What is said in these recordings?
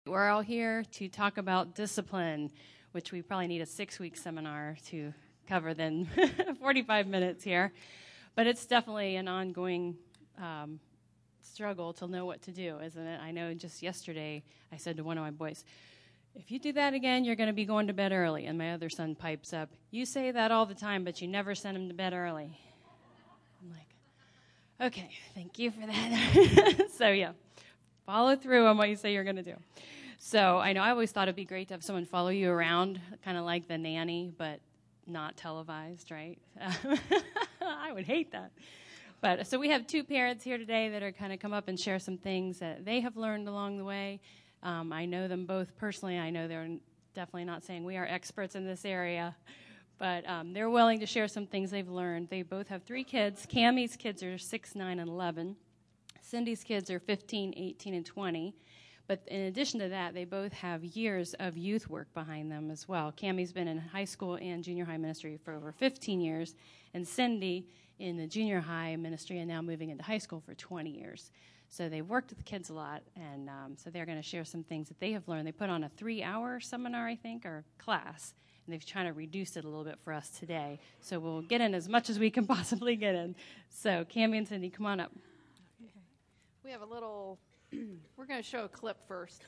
We're all here to talk about discipline, which we probably need a 6-week seminar to cover than 45 minutes here. But it's definitely an ongoing struggle to know what to do, isn't it? I know just yesterday I said to one of my boys, if you do that again, you're going to be going to bed early. And my other son pipes up, you say that all the time, but you never send him to bed early. I'm like, okay, thank you for that. So, yeah, follow through on what you say you're going to do. So I know I always thought it'd be great to have someone follow you around, kind of like the nanny, but not televised, right? I would hate that. But so we have 2 parents here today that are kind of come up and share some things that they have learned along the way. I know them both personally. I know they're definitely not saying we are experts in this area, but they're willing to share some things they've learned. They both have 3 kids. Cammie's kids are 6, 9, and 11. Cindy's kids are 15, 18, and 20. But in addition to that, they both have years of youth work behind them as well. Cammie's been in high school and junior high ministry for over 15 years, and Cindy in the junior high ministry and now moving into high school for 20 years. So they've worked with the kids a lot, and so they're going to share some things that they have learned. They put on a 3-hour seminar, I think, or class, and they've trying to reduce it a little bit for us today. So we'll get in as much as we can possibly get in. So Cammie and Cindy, come on up. Okay. We have a little, we're going to show a clip first.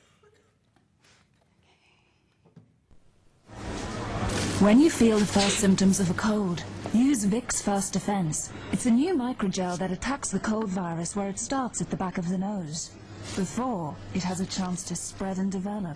When you feel the first symptoms of a cold, use Vicks First Defense. It's a new microgel that attacks the cold virus where it starts at the back of the nose, before it has a chance to spread and develop.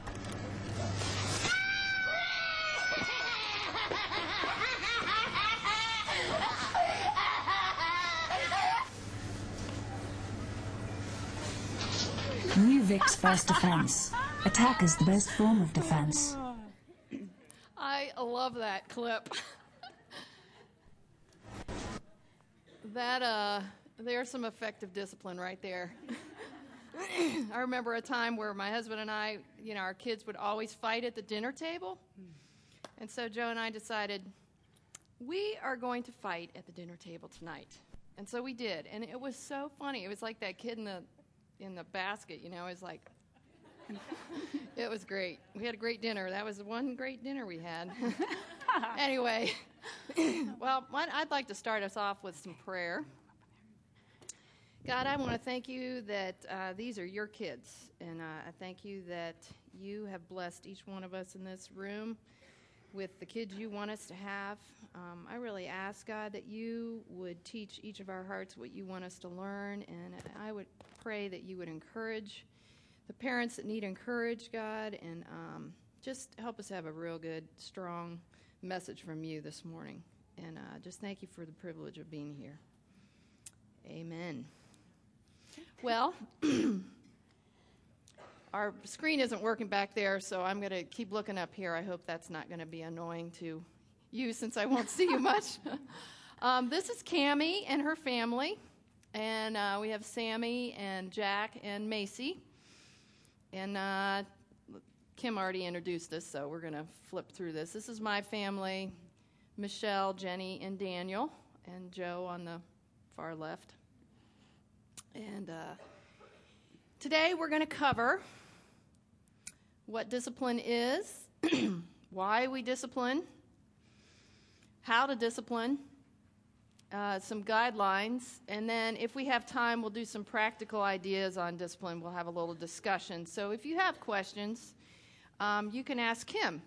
New Vicks First Defense. Attack is the best form of defense. I love that clip. There's some effective discipline right there. I remember a time where my husband and I, our kids would always fight at the dinner table. And so Joe and I decided, we are going to fight at the dinner table tonight. And so we did. And it was so funny. It was like that kid in the basket, it was like, it was great. We had a great dinner. That was one great dinner we had. Anyway, well, I'd like to start us off with some prayer. God, I want to thank you that these are your kids, and I thank you that you have blessed each one of us in this room with the kids you want us to have. I really ask, God, that you would teach each of our hearts what you want us to learn, and I would pray that you would encourage the parents that need encouraged, God, and just help us have a real good, strong message from you this morning. And just thank you for the privilege of being here. Amen. Well, our screen isn't working back there, so I'm going to keep looking up here. I hope that's not going to be annoying to you since I won't see you much. This is Cammie and her family, and we have Sammy and Jack and Macy. And Kim already introduced us, so we're going to flip through this. This is my family, Michelle, Jenny, and Daniel, and Joe on the far left. And today we're going to cover what discipline is, why we discipline, how to discipline, some guidelines, and then if we have time, we'll do some practical ideas on discipline. We'll have a little discussion. So if you have questions, you can ask Kim.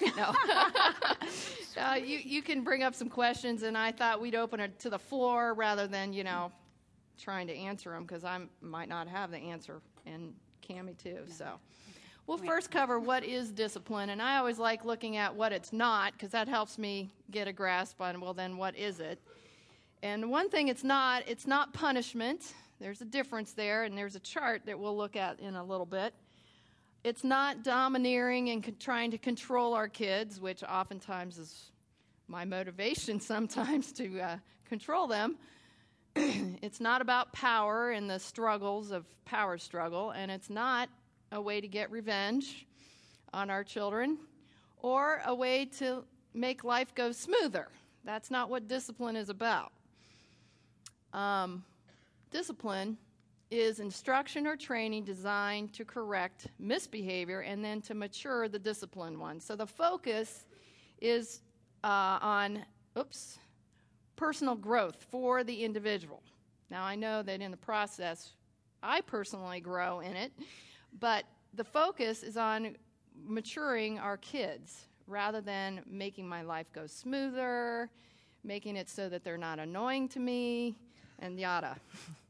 You can bring up some questions, and I thought we'd open it to the floor rather than, trying to answer them, because I might not have the answer, and Cammie too. So we'll first cover what is discipline, and I always like looking at what it's not, because that helps me get a grasp on, well, then what is it? And one thing it's not punishment. There's a difference there, and there's a chart that we'll look at in a little bit. It's not domineering and trying to control our kids, which oftentimes is my motivation sometimes to control them. It's not about power and the struggles of power struggle, and it's not a way to get revenge on our children or a way to make life go smoother. That's not what discipline is about. Discipline is instruction or training designed to correct misbehavior and then to mature the disciplined one. So the focus is on personal growth for the individual. Now, I know that in the process, I personally grow in it, but the focus is on maturing our kids rather than making my life go smoother, making it so that they're not annoying to me, and yada.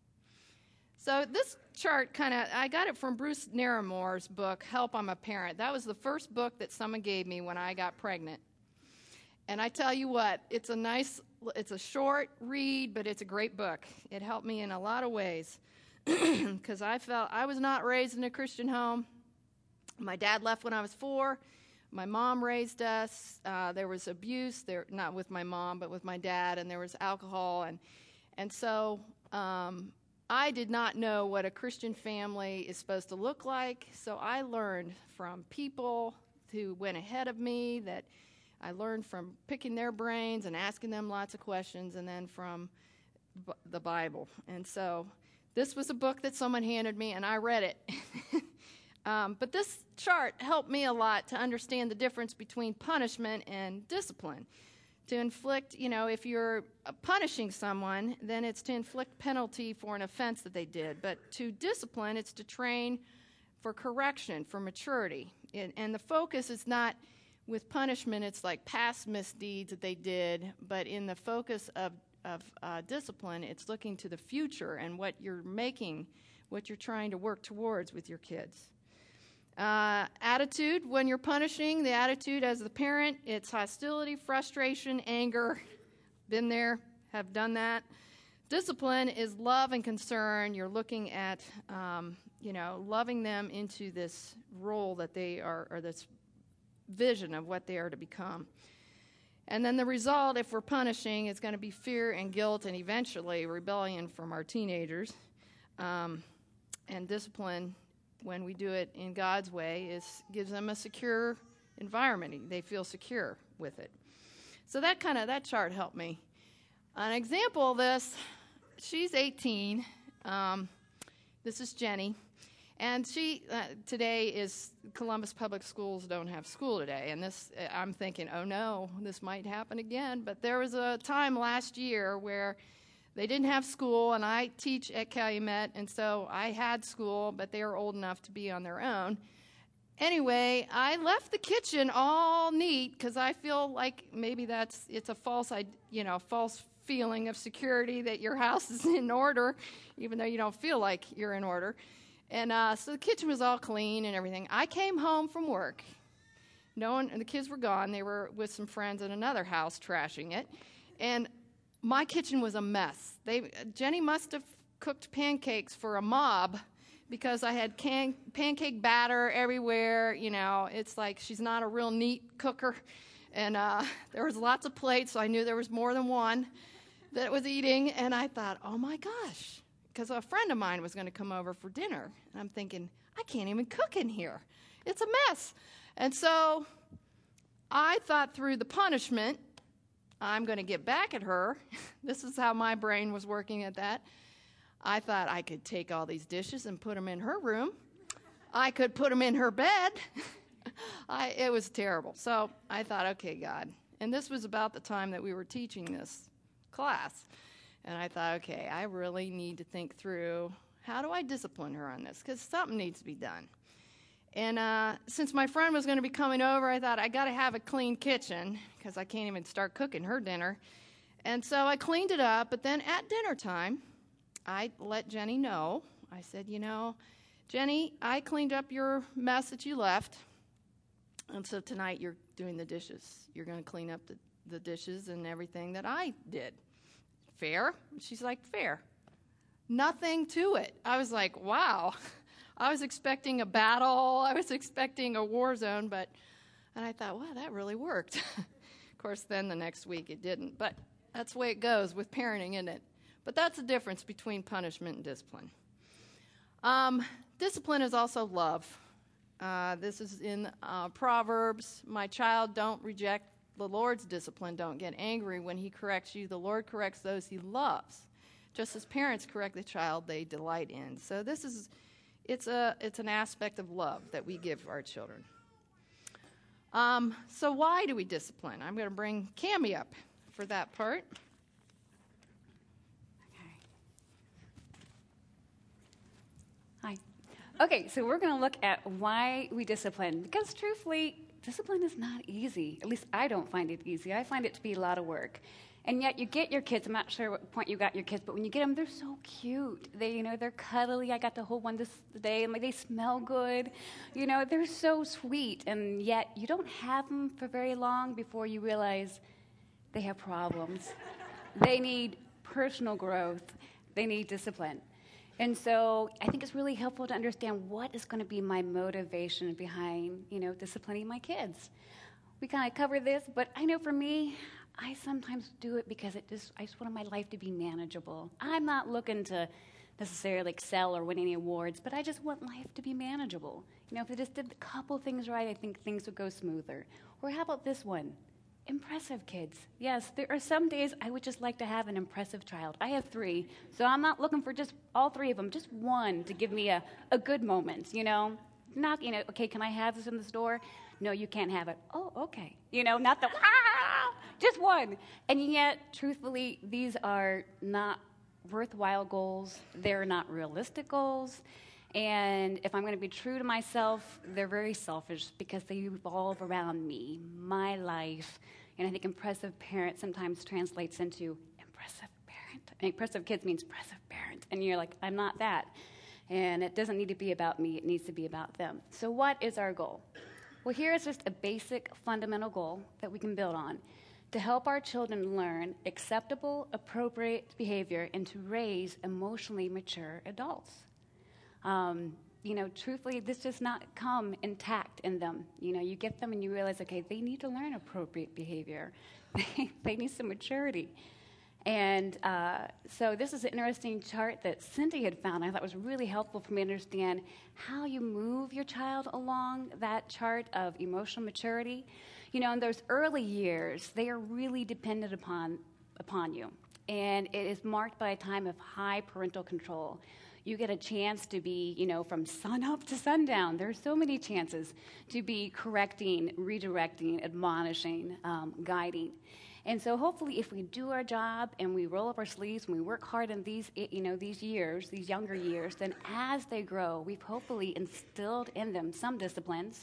So this chart I got it from Bruce Narramore's book, Help, I'm a Parent. That was the first book that someone gave me when I got pregnant. And I tell you what, it's a short read, but it's a great book. It helped me in a lot of ways because I felt I was not raised in a Christian home. My dad left when I was 4. My mom raised us. There was abuse, not with my mom, but with my dad, and there was alcohol. And so I did not know what a Christian family is supposed to look like. So I learned from people who went ahead of me, that I learned from picking their brains and asking them lots of questions, and then from the Bible. And so this was a book that someone handed me, and I read it. But this chart helped me a lot to understand the difference between punishment and discipline. To inflict, if you're punishing someone, then it's to inflict penalty for an offense that they did. But to discipline, it's to train for correction, for maturity. And the focus is not with punishment, it's like past misdeeds that they did, but in the focus of discipline, it's looking to the future and what you're trying to work towards with your kids. Attitude, when you're punishing, the attitude as the parent, it's hostility, frustration, anger. Been there, have done that. Discipline is love and concern. You're looking at, loving them into this role that they are, or this vision of what they are to become. And then the result, if we're punishing, is going to be fear and guilt and eventually rebellion from our teenagers. And discipline, when we do it in God's way, gives them a secure environment. They feel secure with it. So that chart helped me. An example of this, she's 18. This is Jenny. And she, today is Columbus Public Schools don't have school today. And this, I'm thinking, oh no, this might happen again. But there was a time last year where they didn't have school, and I teach at Calumet, and so I had school, but they were old enough to be on their own. Anyway, I left the kitchen all neat because I feel like maybe it's a false feeling of security that your house is in order, even though you don't feel like you're in order. And so the kitchen was all clean and everything. I came home from work. The kids were gone. They were with some friends in another house trashing it. And my kitchen was a mess. Jenny must have cooked pancakes for a mob because I had pancake batter everywhere. It's like she's not a real neat cooker. And there was lots of plates, so I knew there was more than one that was eating. And I thought, oh my gosh, because a friend of mine was going to come over for dinner. And I'm thinking, I can't even cook in here. It's a mess. And so I thought through the punishment. I'm going to get back at her. This is how my brain was working at that. I thought I could take all these dishes and put them in her room. I could put them in her bed. It was terrible. So I thought, okay, God. And this was about the time that we were teaching this class. And I thought, okay, I really need to think through, how do I discipline her on this? Because something needs to be done. And since my friend was going to be coming over, I thought I got to have a clean kitchen because I can't even start cooking her dinner. And so I cleaned it up. But then at dinner time, I let Jenny know. I said, Jenny, I cleaned up your mess that you left. And so tonight you're doing the dishes. You're going to clean up the dishes and everything that I did. Fair? She's like, fair. Nothing to it. I was like, wow. I was expecting a battle. I was expecting a war zone, and I thought, wow, that really worked. Of course, then the next week it didn't, but that's the way it goes with parenting, isn't it? But that's the difference between punishment and discipline. Discipline is also love. This is in Proverbs. My child, don't reject the Lord's discipline. Don't get angry when he corrects you. The Lord corrects those he loves. just as parents correct the child they delight in. So it's an aspect of love that we give our children. So why do we discipline? I'm going to bring Cammie up for that part. Hi. Okay, so we're going to look at why we discipline. Because truthfully, discipline is not easy. At least I don't find it easy. I find it to be a lot of work. And yet you get your kids. I'm not sure what point you got your kids, but when you get them, they're so cute. They're cuddly. I got to hold one this day, and they smell good. They're so sweet. And yet you don't have them for very long before you realize they have problems. They need personal growth. They need discipline. And so I think it's really helpful to understand what is going to be my motivation behind, disciplining my kids. We kind of cover this, but I know for me, I sometimes do it because I just want my life to be manageable. I'm not looking to necessarily excel or win any awards, but I just want life to be manageable. If I just did a couple things right, I think things would go smoother. Or how about this one? Impressive kids. Yes, there are some days I would just like to have an impressive child. I have 3, so I'm not looking for just all 3 of them, just one to give me a good moment, Not, okay, can I have this in the store? No, you can't have it. Oh, okay. Not the, just one. And yet, truthfully, these are not worthwhile goals. They're not realistic goals. And if I'm going to be true to myself, they're very selfish because they revolve around me, my life. And I think impressive parent sometimes translates into impressive parent. Impressive kids means impressive parent. And you're like, I'm not that. And it doesn't need to be about me. It needs to be about them. So what is our goal? Well, here is just a basic fundamental goal that we can build on to help our children learn acceptable, appropriate behavior and to raise emotionally mature adults. Truthfully, this does not come intact in them. You get them and you realize, okay, they need to learn appropriate behavior. They need some maturity. And so this is an interesting chart that Cindy had found. I thought was really helpful for me to understand how you move your child along that chart of emotional maturity. In those early years, they are really dependent upon you. And it is marked by a time of high parental control. You get a chance to be, from sun up to sundown. There are so many chances to be correcting, redirecting, admonishing, guiding. And so hopefully if we do our job and we roll up our sleeves and we work hard in these years, these younger years, then as they grow, we've hopefully instilled in them some disciplines,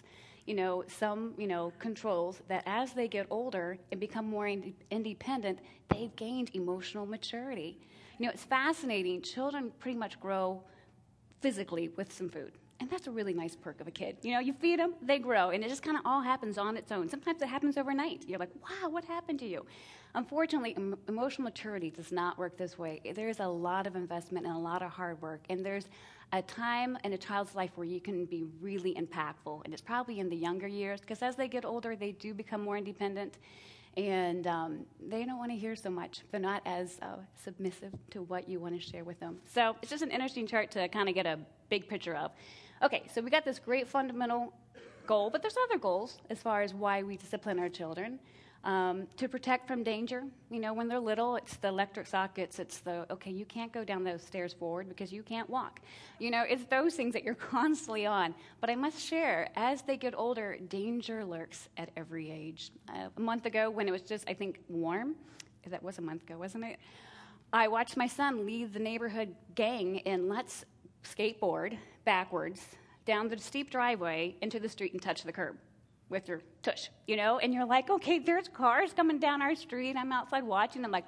some controls that as they get older and become more independent, they've gained emotional maturity. It's fascinating. Children pretty much grow physically with some food. And that's a really nice perk of a kid. You feed them, they grow, and it just kind of all happens on its own. Sometimes it happens overnight. You're like, wow, what happened to you? Unfortunately, emotional maturity does not work this way. There's a lot of investment and a lot of hard work, and there's a time in a child's life where you can be really impactful, and it's probably in the younger years, because as they get older, they do become more independent, and they don't want to hear so much. They're not as submissive to what you want to share with them. So it's just an interesting chart to kind of get a big picture of. Okay, so we got this great fundamental goal, but there's other goals as far as why we discipline our children. To protect from danger. When they're little, it's the electric sockets. It's okay, you can't go down those stairs forward because you can't walk. It's those things that you're constantly on. But I must share, as they get older, danger lurks at every age. A month ago, when it was just, I think, warm, that was a month ago, wasn't it? I watched my son lead the neighborhood gang in let's skateboard backwards down the steep driveway into the street and touch the curb with your tush, and you're like, okay, there's cars coming down our street. I'm outside watching. I'm like,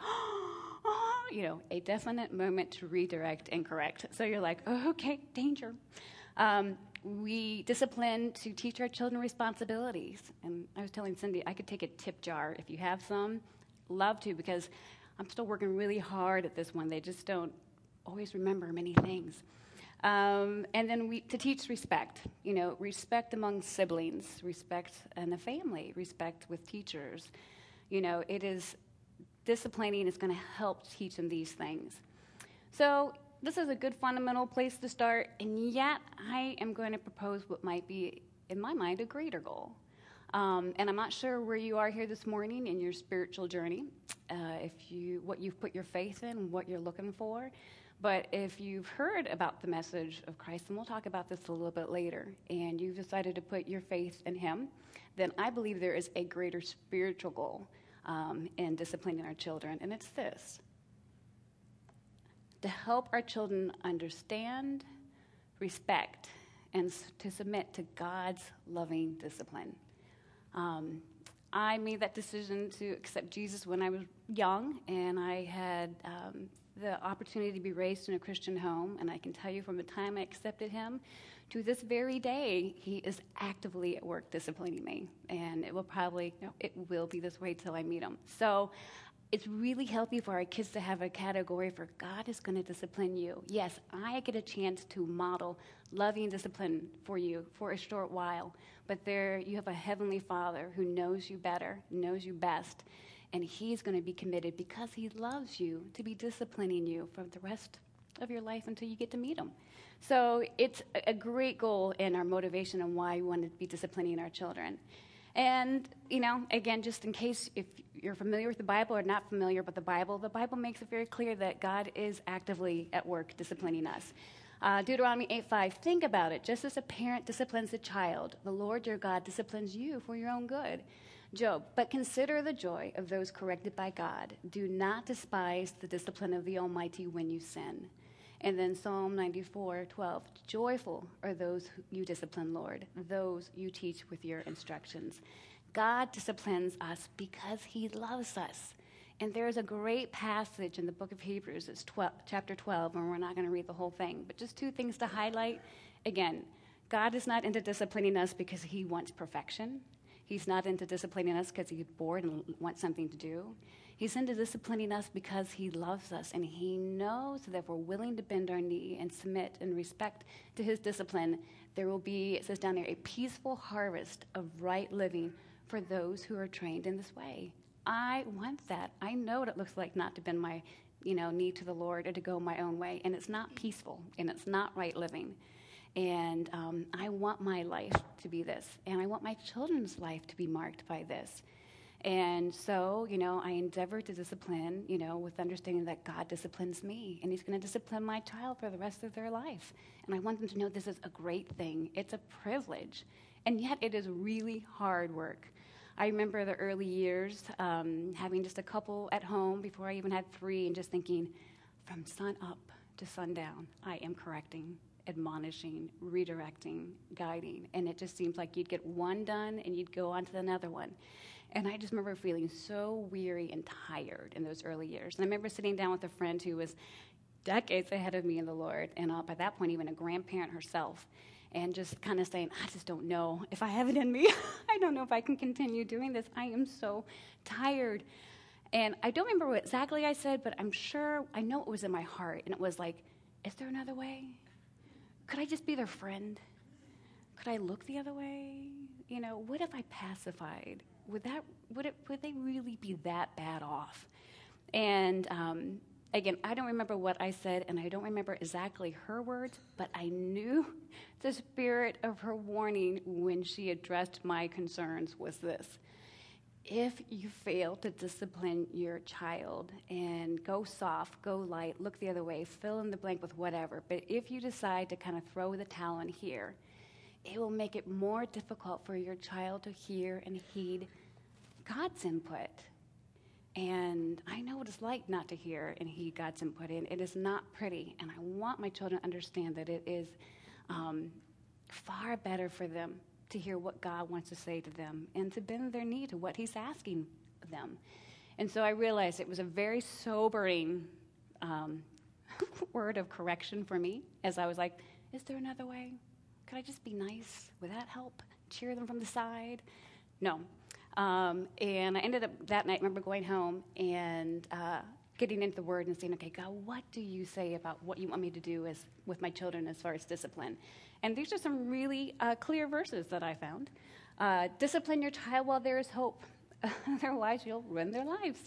a definite moment to redirect and correct. So you're like, oh, okay, danger. We discipline to teach our children responsibilities. And I was telling Cindy, I could take a tip jar if you have some. Love to, because I'm still working really hard at this one. They just don't always remember many things. And then to teach respect, respect among siblings, respect in the family, respect with teachers. It is disciplining is going to help teach them these things. So this is a good fundamental place to start, and yet I am going to propose what might be, in my mind, a greater goal. And I'm not sure where you are here this morning in your spiritual journey, what you've put your faith in, what you're looking for. But if you've heard about the message of Christ, and we'll talk about this a little bit later, and you've decided to put your faith in him, then I believe there is a greater spiritual goal in disciplining our children, and it's this: to help our children understand, respect, and to submit to God's loving discipline. I made that decision to accept Jesus when I was young, and I had the opportunity to be raised in a Christian home, and I can tell you from the time I accepted him to this very day, he is actively at work disciplining me, and it will be this way till I meet him. So it's really healthy for our kids to have a category for God is going to discipline you. Yes, I get a chance to model loving discipline for you for a short while, but there you have a heavenly Father who knows you better, knows you best, and he's going to be committed because he loves you to be disciplining you for the rest of your life until you get to meet him. So it's a great goal in our motivation and why we want to be disciplining our children. And, again, just in case if you're familiar with the Bible or not familiar with the Bible makes it very clear that God is actively at work disciplining us. Deuteronomy 8:5, think about it. Just as a parent disciplines a child, the Lord your God disciplines you for your own good. Job, but consider the joy of those corrected by God. Do not despise the discipline of the Almighty when you sin. And then Psalm 94:12, joyful are those you discipline, Lord, those you teach with your instructions. God disciplines us because he loves us. And there's a great passage in the book of Hebrews, it's chapter 12, and we're not going to read the whole thing, but just two things to highlight. Again, God is not into disciplining us because he wants perfection. He's not into disciplining us because he's bored and wants something to do. He's into disciplining us because he loves us, and he knows that if we're willing to bend our knee and submit and respect to his discipline, there will be, it says down there, a peaceful harvest of right living for those who are trained in this way. I want that. I know what it looks like not to bend my knee to the Lord or to go my own way, and it's not peaceful, and it's not right living. And I want my life to be this, and I want my children's life to be marked by this. And so, I endeavor to discipline, with understanding that God disciplines me, and he's going to discipline my child for the rest of their life. And I want them to know this is a great thing. It's a privilege, and yet it is really hard work. I remember the early years having just a couple at home before I even had 3, and just thinking, from sun up to sundown, I am correcting, admonishing, redirecting, guiding. And it just seems like you'd get one done and you'd go on to another one. And I just remember feeling so weary and tired in those early years. And I remember sitting down with a friend who was decades ahead of me in the Lord, and by that point even a grandparent herself, and just kind of saying, I just don't know if I have it in me. I don't know if I can continue doing this. I am so tired. And I don't remember what exactly I said, but I know it was in my heart. And it was like, is there another way? Could I just be their friend? Could I look the other way? What if I pacified? Would they really be that bad off? And again, I don't remember what I said, and I don't remember exactly her words, but I knew the spirit of her warning when she addressed my concerns was this: if you fail to discipline your child and go soft, go light, look the other way, fill in the blank with whatever, but if you decide to kind of throw the towel in here, it will make it more difficult for your child to hear and heed God's input. And I know what it's like not to hear and heed God's input, and it is not pretty. And I want my children to understand that it is far better for them to hear what God wants to say to them and to bend their knee to what he's asking them. And so I realized it was a very sobering word of correction for me, as I was like, is there another way? Could I just be nice? Would that help? Cheer them from the side? No. And I ended up that night, I remember going home and getting into the Word and saying, okay, God, what do you say about what you want me to do with my children as far as discipline? And these are some really clear verses that I found. Discipline your child while there is hope. Otherwise, you'll ruin their lives.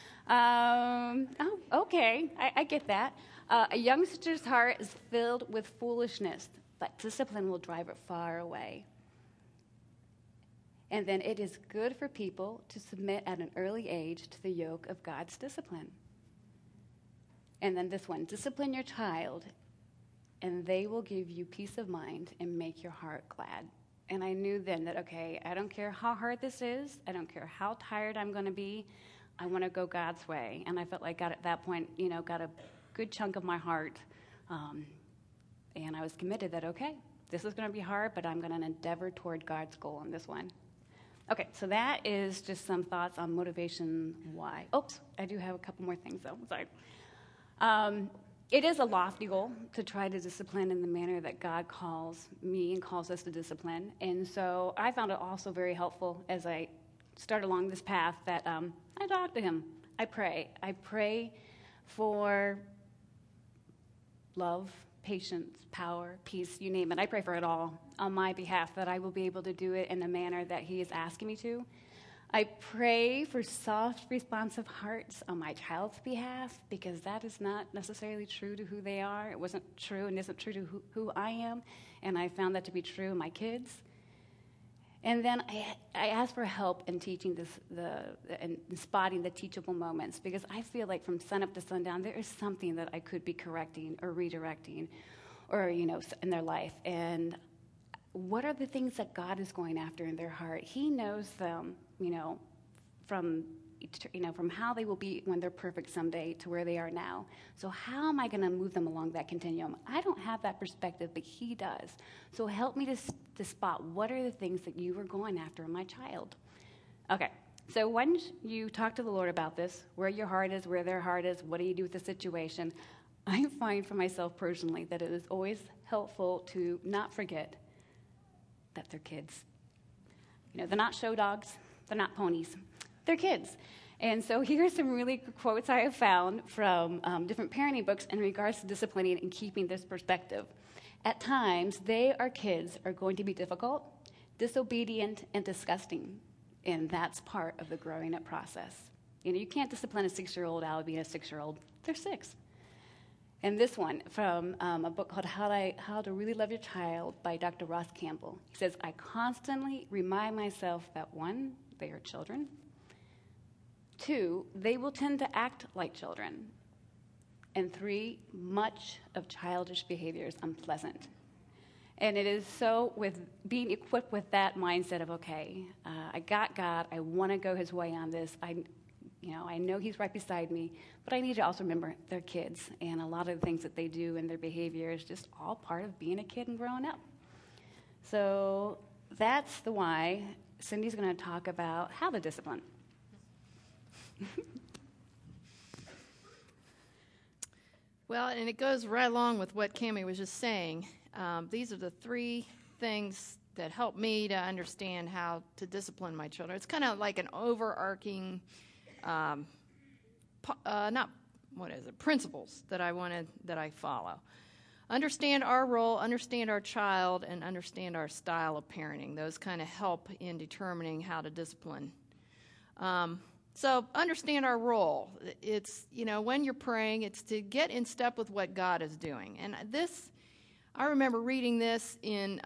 Okay, I get that. A youngster's heart is filled with foolishness, but discipline will drive it far away. And then it is good for people to submit at an early age to the yoke of God's discipline. And then this one, discipline your child, and they will give you peace of mind and make your heart glad. And I knew then that, okay, I don't care how hard this is. I don't care how tired I'm going to be. I want to go God's way. And I felt like God at that point, got a good chunk of my heart. And I was committed that, okay, this is going to be hard, but I'm going to endeavor toward God's goal on this one. Okay, so that is just some thoughts on motivation why. Oops, I do have a couple more things, though. Sorry. It is a lofty goal to try to discipline in the manner that God calls me and calls us to discipline. And so I found it also very helpful as I start along this path that I talk to him. I pray. I pray for love, patience, power, peace, you name it. I pray for it all on my behalf, that I will be able to do it in a manner that he is asking me to. I pray for soft, responsive hearts on my child's behalf, because that is not necessarily true to who they are. It wasn't true and isn't true to who I am, and I found that to be true in my kids. And then I ask for help in teaching and spotting the teachable moments, because I feel like from sunup to sundown, there is something that I could be correcting or redirecting or, in their life. And what are the things that God is going after in their heart? He knows them, from how they will be when they're perfect someday to where they are now. So how am I going to move them along that continuum? I don't have that perspective, but he does. So help me to spot what are the things that you are going after in my child. Okay, so when you talk to the Lord about this, where your heart is, where their heart is, what do you do with the situation, I find for myself personally that it is always helpful to not forget that they're kids. They're not show dogs. They're not ponies. They're kids. And so here are some really good quotes I have found from different parenting books in regards to disciplining and keeping this perspective. At times, they are kids are going to be difficult, disobedient, and disgusting. And that's part of the growing up process. You can't discipline a 6-year-old out of being a 6-year-old. They're 6. And this one from a book called How to Really Love Your Child by Dr. Ross Campbell. He says, I constantly remind myself that 1, they are children. 2, they will tend to act like children. And 3, much of childish behavior is unpleasant. And it is so with being equipped with that mindset of, okay, I got God. I want to go his way on this. I know he's right beside me, but I need to also remember they're kids, and a lot of the things that they do and their behavior is just all part of being a kid and growing up. So that's the why. Cindy's going to talk about how to discipline. Well, and it goes right along with what Cammie was just saying. These are the 3 things that help me to understand how to discipline my children. It's kind of like an overarching, principles that I follow. Understand our role, understand our child, and understand our style of parenting. Those kind of help in determining how to discipline. So understand our role. It's, when you're praying, it's to get in step with what God is doing. And I remember reading this in,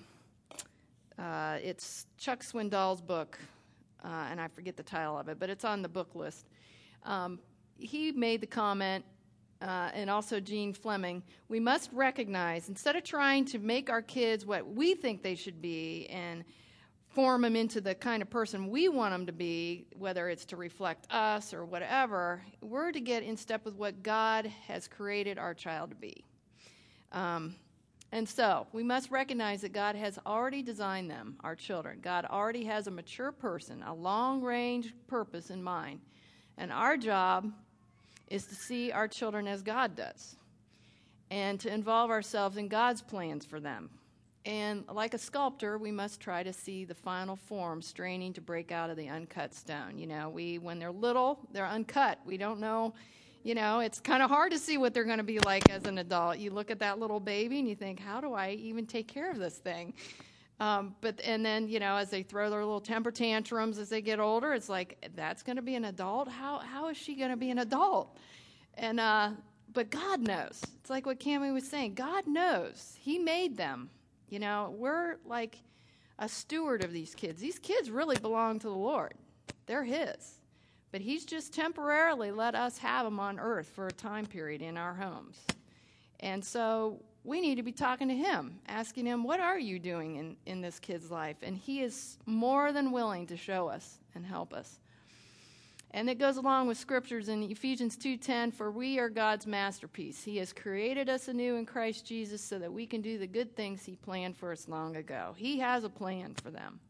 it's Chuck Swindoll's book, and I forget the title of it, but it's on the book list. He made the comment, and also Gene Fleming, we must recognize, instead of trying to make our kids what we think they should be and form them into the kind of person we want them to be, whether it's to reflect us or whatever, we're to get in step with what God has created our child to be. And so we must recognize that God has already designed them, our children. God already has a mature person, a long-range purpose in mind. And our job is to see our children as God does and to involve ourselves in God's plans for them. And like a sculptor, we must try to see the final form straining to break out of the uncut stone. When they're little, they're uncut. We don't know, it's kind of hard to see what they're going to be like as an adult. You look at that little baby and you think, how do I even take care of this thing? And then, as they throw their little temper tantrums as they get older, it's like, that's going to be an adult? How is she going to be an adult? And but God knows. It's like what Cammie was saying. God knows. He made them. We're like a steward of these kids. These kids really belong to the Lord. They're his. But he's just temporarily let us have them on earth for a time period in our homes. And so we need to be talking to him, asking him, what are you doing in this kid's life? And he is more than willing to show us and help us. And it goes along with scriptures in Ephesians 2:10, for we are God's masterpiece. He has created us anew in Christ Jesus so that we can do the good things he planned for us long ago. He has a plan for them.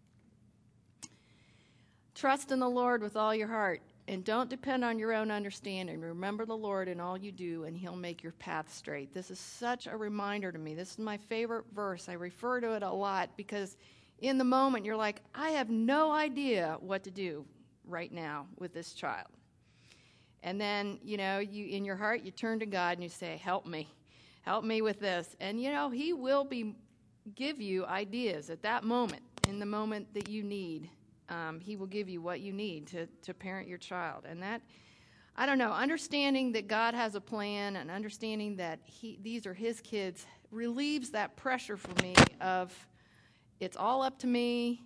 Trust in the Lord with all your heart, and don't depend on your own understanding. Remember the Lord in all you do, and he'll make your path straight. This is such a reminder to me. This is my favorite verse. I refer to it a lot because in the moment you're like, I have no idea what to do right now with this child. And then, you in your heart, you turn to God and you say, help me with this. And, he will give you ideas at that moment, in the moment that you need. He will give you what you need to parent your child. And that, I don't know, understanding that God has a plan and understanding that these are his kids relieves that pressure for me of it's all up to me.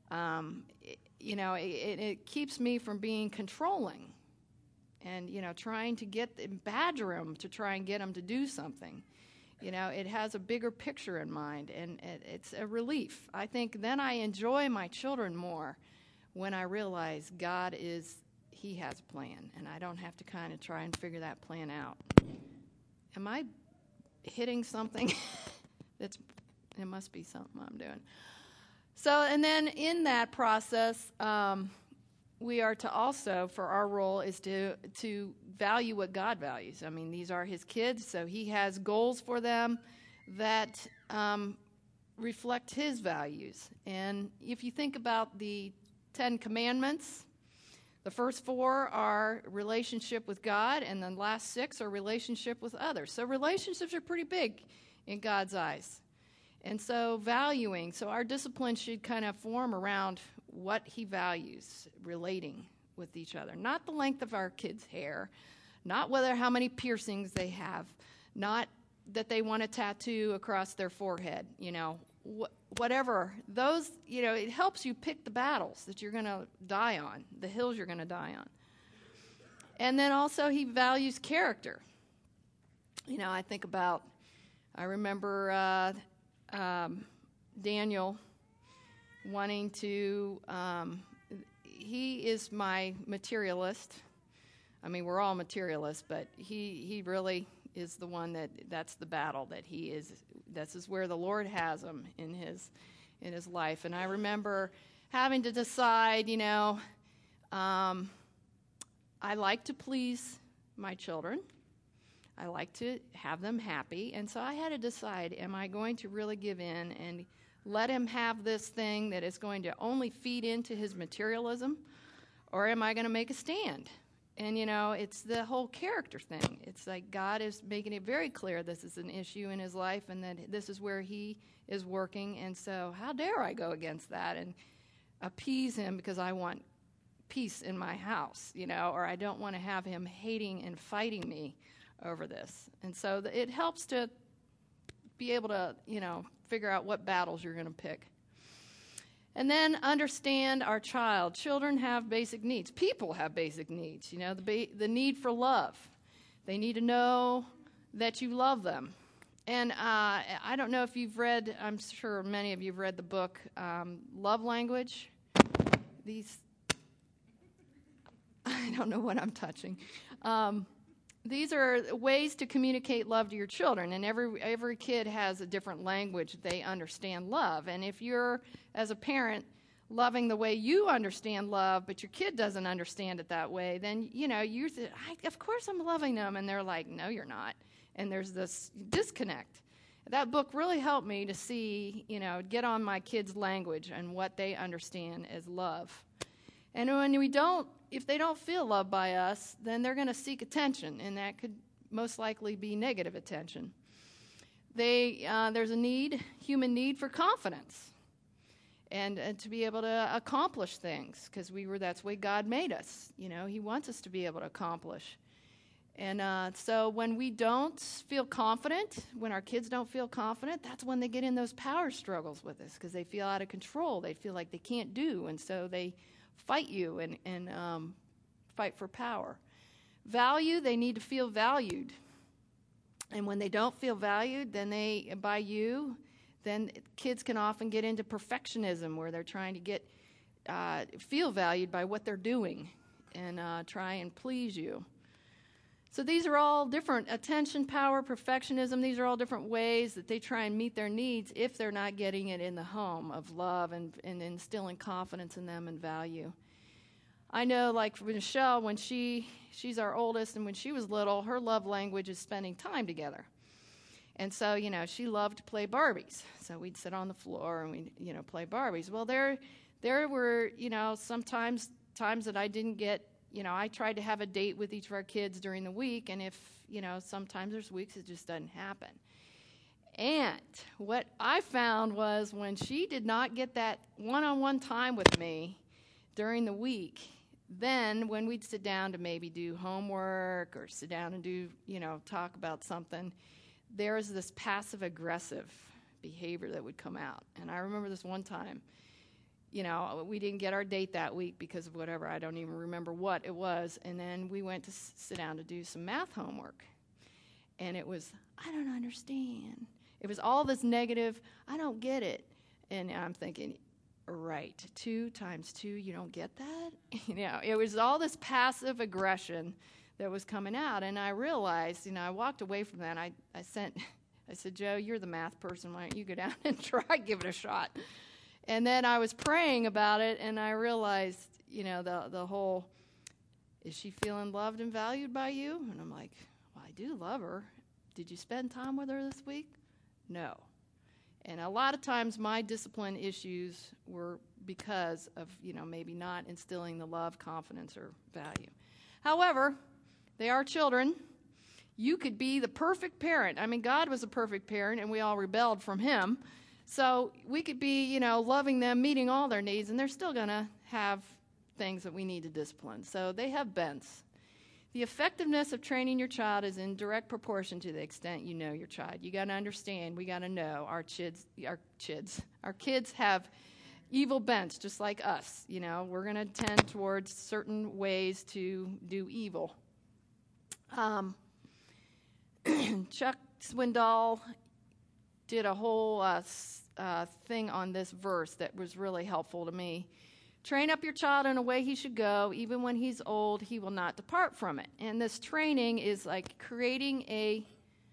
It keeps me from being controlling and, trying to badger them to try and get them to do something. It has a bigger picture in mind, and it's a relief. I think then I enjoy my children more when I realize he has a plan, and I don't have to kind of try and figure that plan out. Am I hitting something? It must be something I'm doing. So, and then in that process, we are to also, for our role, is to value what God values. I mean, these are his kids, so he has goals for them that reflect his values. And if you think about the 10 Commandments, the first 4 are relationship with God, and the last 6 are relationship with others. So relationships are pretty big in God's eyes. And so our discipline should kind of form around what he values relating with each other. Not the length of our kids' hair, not how many piercings they have, not that they want a tattoo across their forehead, whatever. Those, it helps you pick the battles that you're going to die on, the hills you're going to die on. And then also he values character. I remember Daniel wanting to, he is my materialist. I mean, we're all materialists, but he really is the one that's the battle that he is. This is where the Lord has him in his life. And I remember having to decide, I like to please my children. I like to have them happy. And so I had to decide, am I going to really give in and let him have this thing that is going to only feed into his materialism, or am I going to make a stand? And, it's the whole character thing. It's like God is making it very clear this is an issue in his life and that this is where he is working. And so how dare I go against that and appease him because I want peace in my house, or I don't want to have him hating and fighting me over this. And so it helps to be able to, figure out what battles you're going to pick. And then understand our child. Children have basic needs. People have basic needs. The need for love. They need to know that you love them. And I don't know if you've read, I'm sure many of you have read the book, Love Language. I don't know what I'm touching. These are ways to communicate love to your children, and every kid has a different language they understand love. And if you're, as a parent, loving the way you understand love, but your kid doesn't understand it that way, then, you say, of course I'm loving them, and they're like, no, you're not. And there's this disconnect. That book really helped me to see, get on my kids' language and what they understand as love. And if they don't feel loved by us, then they're going to seek attention, and that could most likely be negative attention. There's a human need for confidence, and to be able to accomplish things, because that's the way God made us. He wants us to be able to accomplish. And so when we don't feel confident, when our kids don't feel confident, that's when they get in those power struggles with us because they feel out of control. They feel like they can't do, and so they fight you and fight for power. Value, they need to feel valued. And when they don't feel valued by you, then kids can often get into perfectionism where they're trying to feel valued by what they're doing and try and please you. So these are all different, attention, power, perfectionism, these are all different ways that they try and meet their needs if they're not getting it in the home of love and instilling confidence in them and value. I know, like Michelle, when she's our oldest, and when she was little, her love language is spending time together. And so, she loved to play Barbies. So we'd sit on the floor and we'd, play Barbies. Well, there were, sometimes times that I didn't get, I tried to have a date with each of our kids during the week, and if, sometimes there's weeks it just doesn't happen. And what I found was when she did not get that one-on-one time with me during the week, then when we'd sit down to maybe do homework or sit down and do, talk about something, there was this passive-aggressive behavior that would come out. And I remember this one time, we didn't get our date that week because of whatever. I don't even remember what it was. And then we went to sit down to do some math homework. And it was, I don't understand. It was all this negative, I don't get it. And I'm thinking, right, 2 times 2, you don't get that? It was all this passive aggression that was coming out. And I realized, I walked away from that. I said, Joe, you're the math person. Why don't you go down and try, give it a shot? And then I was praying about it, and I realized, the whole, is she feeling loved and valued by you? And I'm like, well, I do love her. Did you spend time with her this week? No. And a lot of times my discipline issues were because of, maybe not instilling the love, confidence, or value. However, they are children. You could be the perfect parent. I mean, God was a perfect parent, and we all rebelled from him. So we could be, loving them, meeting all their needs, and they're still going to have things that we need to discipline. So they have bents. The effectiveness of training your child is in direct proportion to the extent you know your child. You got to understand, we got to know our kids have evil bents just like us. We're going to tend towards certain ways to do evil. Chuck Swindoll did a whole thing on this verse that was really helpful to me. Train up your child in a way he should go. Even when he's old, he will not depart from it. And this training is like creating a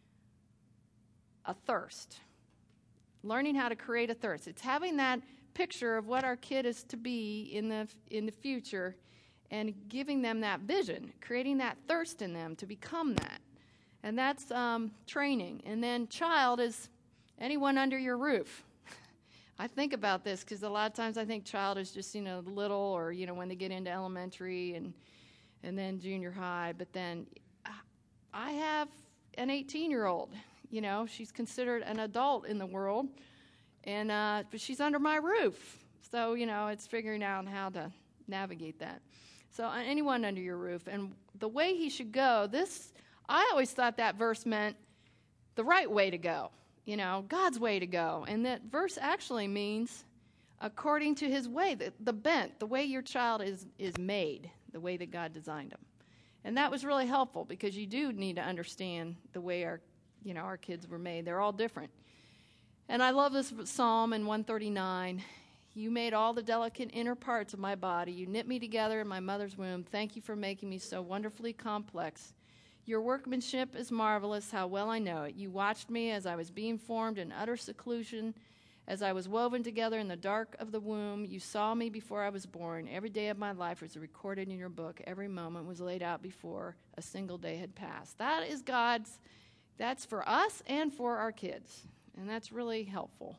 thirst. Learning how to create a thirst. It's having that picture of what our kid is to be in the future and giving them that vision, creating that thirst in them to become that. And that's training. And then child is anyone under your roof. I think about this because a lot of times I think child is just, little or, when they get into elementary and then junior high. But then I have an 18-year-old. She's considered an adult in the world, and but she's under my roof. So, it's figuring out how to navigate that. So anyone under your roof. And the way he should go, I always thought that verse meant the right way to go. God's way to go. And that verse actually means according to his way, the bent, the way your child is made, the way that God designed them. And that was really helpful because you do need to understand the way our kids were made. They're all different. And I love this Psalm in 139. You made all the delicate inner parts of my body. You knit me together in my mother's womb. Thank you for making me so wonderfully complex. Your workmanship is marvelous, how well I know it. You watched me as I was being formed in utter seclusion, as I was woven together in the dark of the womb. You saw me before I was born. Every day of my life was recorded in your book. Every moment was laid out before a single day had passed. That is that's for us and for our kids, and that's really helpful.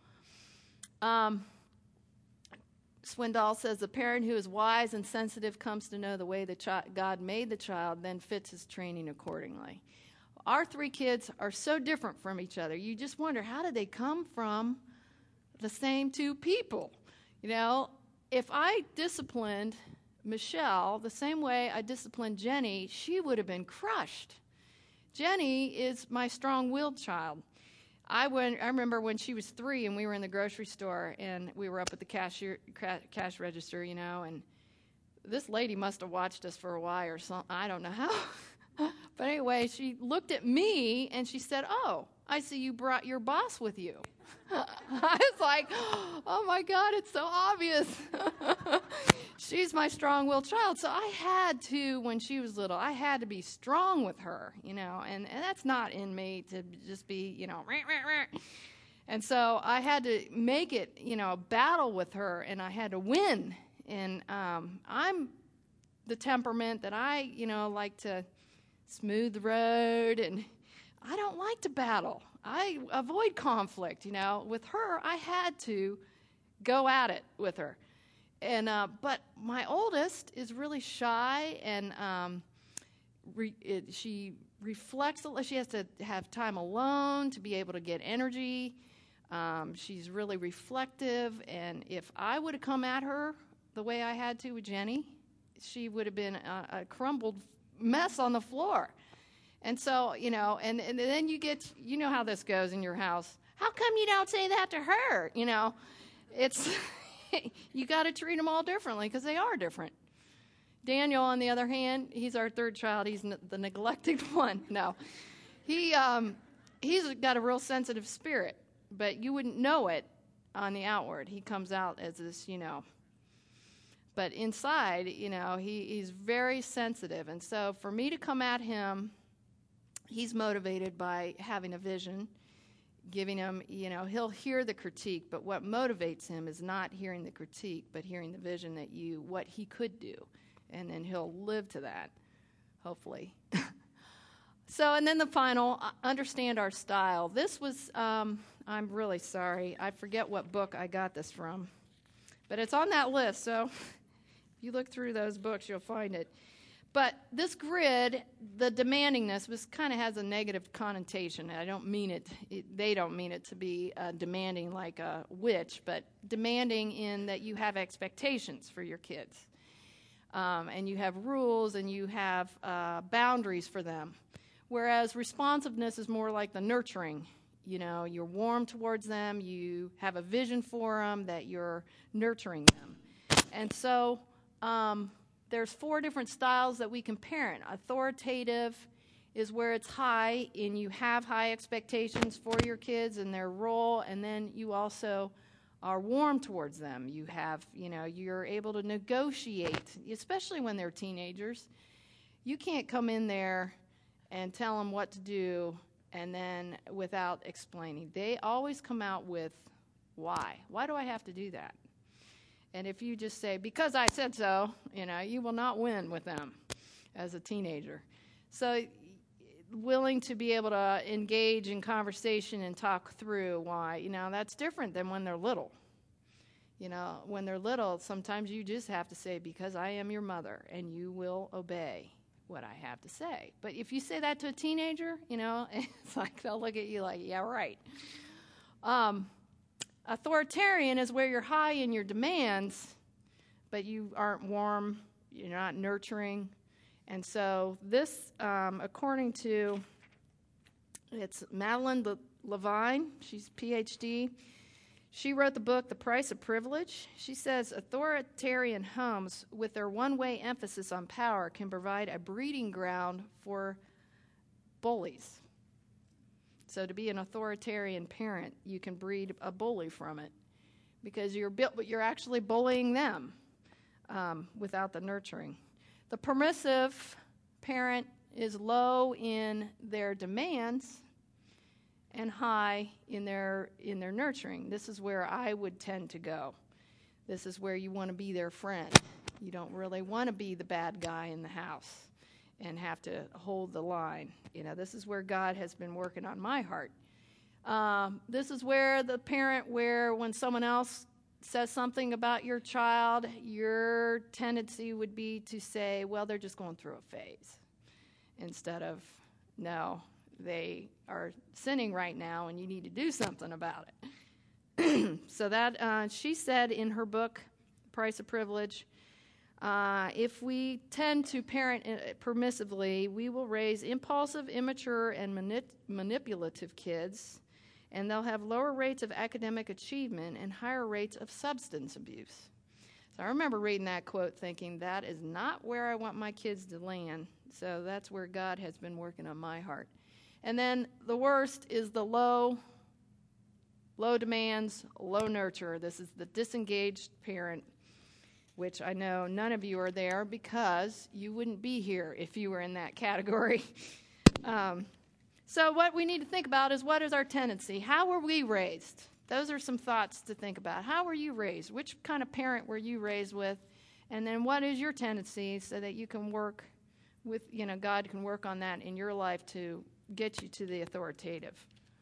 Swindoll says, the parent who is wise and sensitive comes to know the way God made the child, then fits his training accordingly. Our 3 kids are so different from each other. You just wonder, how did they come from the same 2 people? If I disciplined Michelle, the same way I disciplined Jenny, she would have been crushed. Jenny is my strong-willed child. I remember when she was 3 and we were in the grocery store and we were up at the cash register, and this lady must have watched us for a while or something. I don't know how. But anyway, she looked at me and she said, "Oh, I see you brought your boss with you." I was like, oh my God, it's so obvious. She's my strong-willed child. So I had to, when she was little, I had to be strong with her, and that's not in me to just be, rah, rah, rah. And so I had to make it, a battle with her, and I had to win. And I'm the temperament that I, like to smooth the road, and I don't like to battle. I avoid conflict, With her, I had to go at it with her. And but my oldest is really shy, and she reflects a lot. She has to have time alone to be able to get energy. She's really reflective, and if I would have come at her the way I had to with Jenny, she would have been a crumbled mess on the floor. And so, and then you get, how this goes in your house. How come you don't say that to her? It's, you got to treat them all differently because they are different. Daniel, on the other hand, he's our third child. He's the neglected one. No, he's got a real sensitive spirit, but you wouldn't know it on the outward. He comes out as this, but inside, he's very sensitive. And so for me to come at him, he's motivated by having a vision, giving him, he'll hear the critique, but what motivates him is not hearing the critique, but hearing the vision what he could do. And then he'll live to that, hopefully. So, and then the final, understand our style. This was, I'm really sorry, I forget what book I got this from, but it's on that list, so if you look through those books, you'll find it. But this grid, the demandingness, kind of has a negative connotation. I don't mean it, they don't mean it to be demanding like a witch, but demanding in that you have expectations for your kids. And you have rules and you have boundaries for them. Whereas responsiveness is more like the nurturing. You're warm towards them, you have a vision for them, that you're nurturing them. And so, there's 4 different styles that we can parent. Authoritative is where it's high, and you have high expectations for your kids and their role, and then you also are warm towards them. You have, you're able to negotiate, especially when they're teenagers. You can't come in there and tell them what to do and then without explaining. They always come out with why. Why do I have to do that? And if you just say, because I said so, you will not win with them as a teenager. So willing to be able to engage in conversation and talk through why, that's different than when they're little. When they're little, sometimes you just have to say, because I am your mother, and you will obey what I have to say. But if you say that to a teenager, it's like they'll look at you like, yeah, right. Authoritarian is where you're high in your demands, but you aren't warm, you're not nurturing. And so this, according to, it's Madeline Levine, she's PhD. She wrote the book, The Price of Privilege. She says authoritarian homes with their one-way emphasis on power can provide a breeding ground for bullies. So to be an authoritarian parent, you can breed a bully from it because you're actually bullying them without the nurturing. The permissive parent is low in their demands and high in their nurturing. This is where I would tend to go. This is where you want to be their friend. You don't really want to be the bad guy in the house and have to hold the line. This is where God has been working on my heart. This is where the parent, where when someone else says something about your child, your tendency would be to say, well, they're just going through a phase. Instead of, no, they are sinning right now and you need to do something about it. So that, she said in her book, Price of Privilege, If we tend to parent permissively, we will raise impulsive, immature, and manipulative kids, and they'll have lower rates of academic achievement and higher rates of substance abuse. So I remember reading that quote thinking, that is not where I want my kids to land. So that's where God has been working on my heart. And then the worst is the low demands, low nurture. This is the disengaged parent, which I know none of you are there because you wouldn't be here if you were in that category. So what we need to think about is, what is our tendency? How were we raised? Those are some thoughts to think about. How were you raised? Which kind of parent were you raised with? And then what is your tendency, so that you can work with, God can work on that in your life to get you to the authoritative.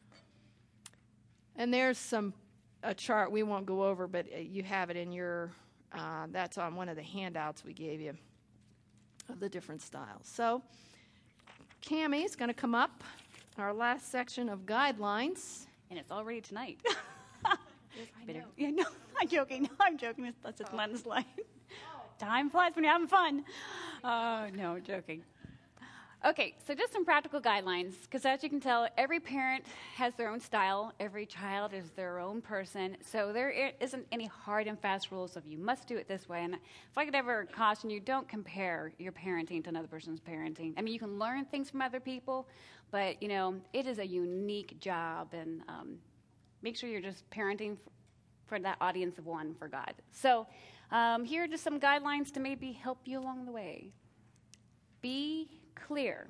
And there's a chart we won't go over, but you have it in your, that's on one of the handouts we gave you of the different styles. So Cammie's going to come up, our last section of guidelines. And it's already tonight. Yes, I know. Yeah, no, I'm joking. No, I'm joking. That's just not in the slide. Time flies when you're having fun. No, I'm joking. Okay, so just some practical guidelines, because as you can tell, every parent has their own style. Every child is their own person. So there isn't any hard and fast rules of you must do it this way. And if I could ever caution you, don't compare your parenting to another person's parenting. I mean, you can learn things from other people, but, it is a unique job. And make sure you're just parenting for that audience of one for God. So here are just some guidelines to maybe help you along the way. Be clear.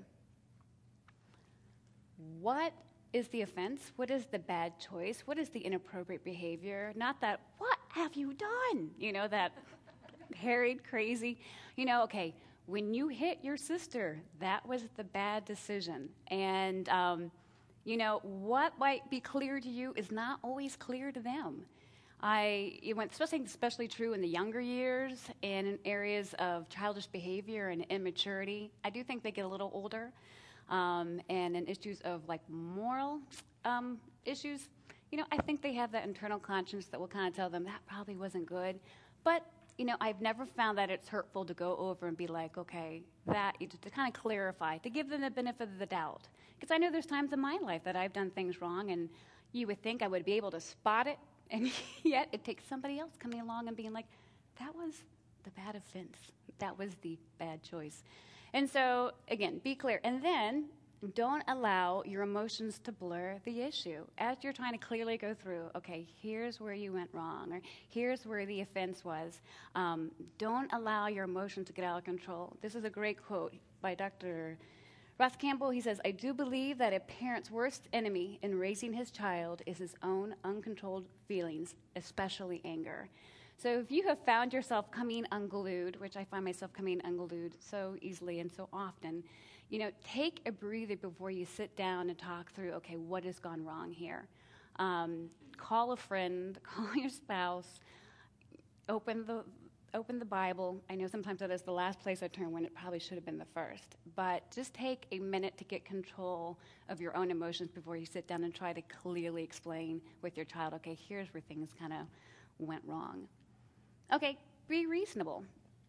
What is the offense? What is the bad choice? What is the inappropriate behavior? Not that, what have you done? That harried, crazy. Okay, when you hit your sister, that was the bad decision. And, what might be clear to you is not always clear to them. Especially true in the younger years and in areas of childish behavior and immaturity. I do think they get a little older, and in issues of moral issues, I think they have that internal conscience that will kind of tell them that probably wasn't good. But I've never found that it's hurtful to go over and be like, okay, that to kind of clarify, to give them the benefit of the doubt, because I know there's times in my life that I've done things wrong, and you would think I would be able to spot it. And yet it takes somebody else coming along and being like, that was the bad offense. That was the bad choice. And so, again, be clear. And then don't allow your emotions to blur the issue. As you're trying to clearly go through, okay, here's where you went wrong, or here's where the offense was. Don't allow your emotions to get out of control. This is a great quote by Dr. Ross Campbell. He says, I do believe that a parent's worst enemy in raising his child is his own uncontrolled feelings, especially anger. So if you have found yourself coming unglued, which I find myself coming unglued so easily and so often, take a breather before you sit down and talk through, okay, what has gone wrong here? Call a friend, call your spouse, open the Bible. I know sometimes that is the last place I turn when it probably should have been the first. But just take a minute to get control of your own emotions before you sit down and try to clearly explain with your child, okay, here's where things kind of went wrong. Okay, be reasonable.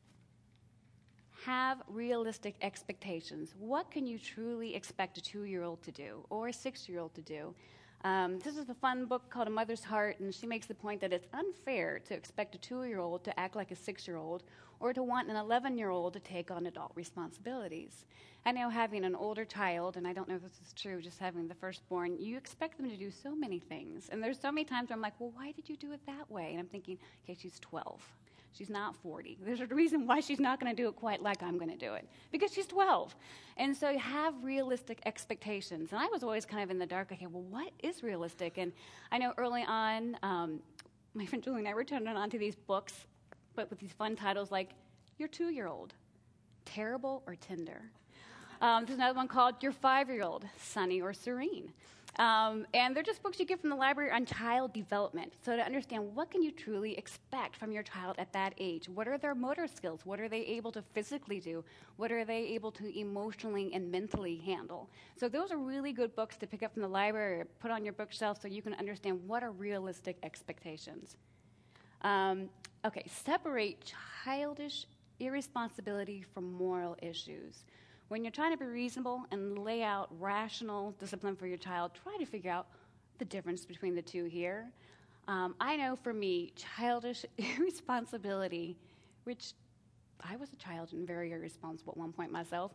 Have realistic expectations. What can you truly expect a 2-year-old to do or a 6-year-old to do? This is a fun book called A Mother's Heart, and she makes the point that it's unfair to expect a 2-year-old to act like a 6-year-old or to want an 11-year-old to take on adult responsibilities. I know having an older child, and I don't know if this is true, just having the firstborn, you expect them to do so many things. And there's so many times where I'm like, well, why did you do it that way? And I'm thinking, okay, she's 12. She's not 40. There's a reason why she's not going to do it quite like I'm going to do it, because she's 12. And so you have realistic expectations. And I was always kind of in the dark, okay, well, what is realistic? And I know early on, my friend Julie and I were turning on to these books, but with these fun titles like Your 2-Year-Old, Terrible or Tender. There's another one called Your 5-Year-Old, Sunny or Serene. And they're just books you get from the library on child development. So to understand, what can you truly expect from your child at that age? What are their motor skills? What are they able to physically do? What are they able to emotionally and mentally handle? So those are really good books to pick up from the library or put on your bookshelf so you can understand what are realistic expectations. Okay, separate childish irresponsibility for moral issues. When you're trying to be reasonable and lay out rational discipline for your child, try to figure out the difference between the two here. I know for me, childish irresponsibility, which I was a child and very irresponsible at one point myself,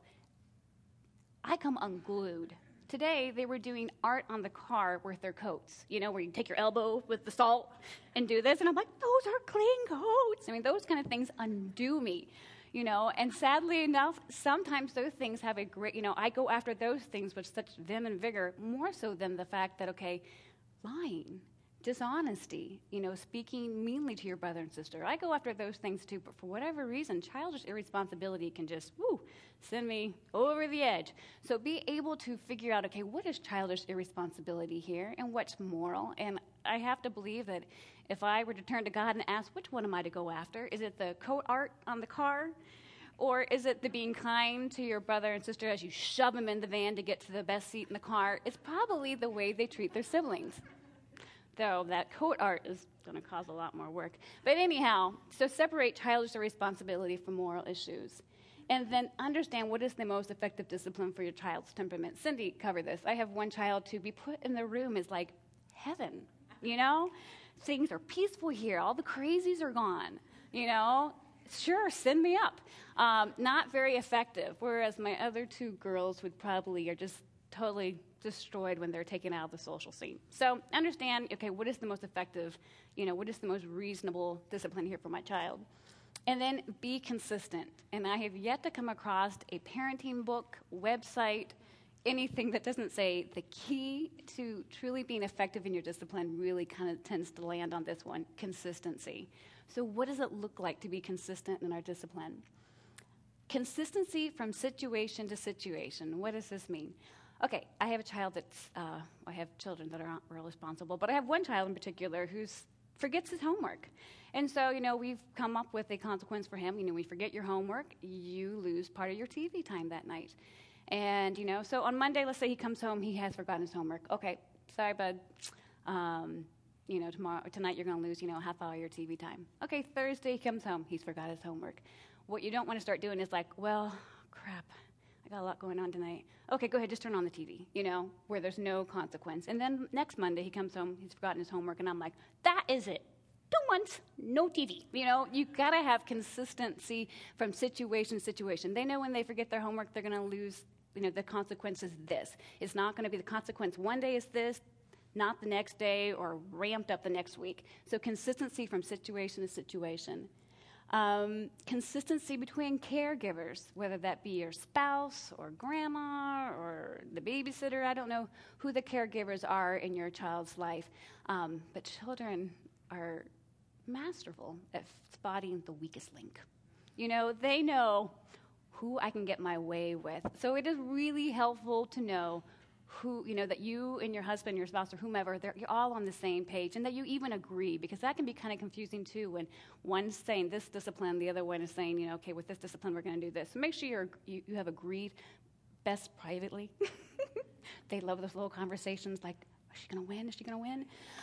I come unglued. Today, they were doing art on the car with their coats, where you take your elbow with the salt and do this. And I'm like, those are clean coats. I mean, those kind of things undo me, And sadly enough, sometimes those things have a great, I go after those things with such vim and vigor, more so than the fact that, lying, dishonesty, speaking meanly to your brother and sister. I go after those things too, but for whatever reason, childish irresponsibility can just, send me over the edge. So be able to figure out, what is childish irresponsibility here and what's moral? And I have to believe that if I were to turn to God and ask, which one am I to go after? Is it the coat art on the car? Or is it the being kind to your brother and sister as you shove them in the van to get to the best seat in the car? It's probably the way they treat their siblings. Though that coat art is going to cause a lot more work. But anyhow, so separate childish irresponsibility from moral issues. And then understand what is the most effective discipline for your child's temperament. Cindy covered this. I have one child to be put in the room is like heaven, Things are peaceful here. All the crazies are gone, Sure, send me up. Not very effective, whereas my other two girls are just totally destroyed when they're taken out of the social scene. So understand, what is the most effective, what is the most reasonable discipline here for my child? And then be consistent. And I have yet to come across a parenting book, website, anything that doesn't say the key to truly being effective in your discipline really kind of tends to land on this one, consistency. So what does it look like to be consistent in our discipline? Consistency from situation to situation. What does this mean? Okay, I have a child I have children that are not real responsible, but I have one child in particular who forgets his homework. And so, we've come up with a consequence for him. We forget your homework, you lose part of your TV time that night. And, so on Monday, let's say he comes home, he has forgotten his homework. Okay, sorry, bud. Tonight you're going to lose, a half hour of your TV time. Okay, Thursday he comes home, he's forgot his homework. What you don't want to start doing is like, well, crap, I got a lot going on tonight. Okay, go ahead, just turn on the TV, where there's no consequence. And then next Monday he comes home, he's forgotten his homework, and I'm like, that is it. 2 months, no TV. You've got to have consistency from situation to situation. They know when they forget their homework, they're going to lose, the consequence is this. It's not going to be the consequence one day is this, not the next day, or ramped up the next week. So consistency from situation to situation. Consistency between caregivers, whether that be your spouse or grandma or the babysitter. I don't know who the caregivers are in your child's life, but children are masterful at spotting the weakest link. They know who I can get my way with. So it is really helpful to know who, that you and your husband, your spouse, or whomever, you're all on the same page, and that you even agree, because that can be kind of confusing too when one's saying this discipline, the other one is saying, okay, with this discipline, we're going to do this. So make sure you have agreed, best privately. They love those little conversations like, is she going to win? Is she going to win?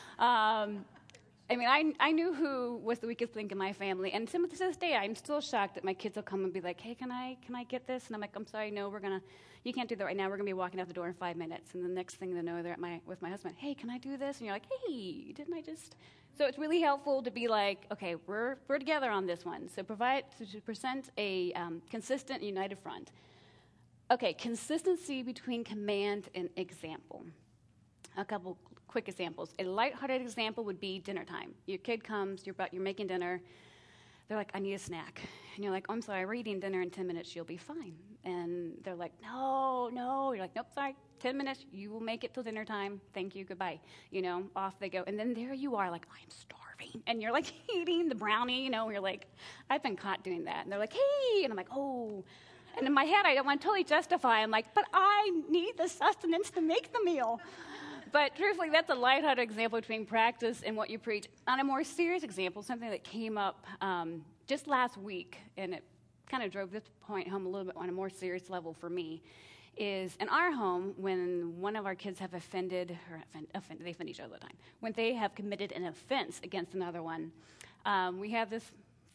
I knew who was the weakest link in my family, and to this day, I'm still shocked that my kids will come and be like, hey, can I get this? And I'm like, I'm sorry, no, you can't do that right now. We're going to be walking out the door in 5 minutes. And the next thing they know, they're with my husband, hey, can I do this? And you're like, hey, didn't I just? So it's really helpful to be like, okay, we're together on this one. So to present a consistent, united front. Okay, consistency between command and example. A couple quick examples. A lighthearted example would be dinner time. Your kid comes, you're making dinner. They're like, I need a snack. And you're like, oh, I'm sorry, we're eating dinner in 10 minutes. You'll be fine. And they're like, no. You're like, nope, sorry, 10 minutes. You will make it till dinner time. Thank you, goodbye. Off they go. And then there you are, like, I'm starving. And you're like eating the brownie, you're like, I've been caught doing that. And they're like, hey. And I'm like, oh. And in my head, I want to totally justify. I'm like, but I need the sustenance to make the meal. But truthfully, that's a lighthearted example between practice and what you preach. On a more serious example, something that came up just last week, and it kind of drove this point home a little bit on a more serious level for me, is in our home, when one of our kids have offended, they offend each other all the time, when they have committed an offense against another one, we have this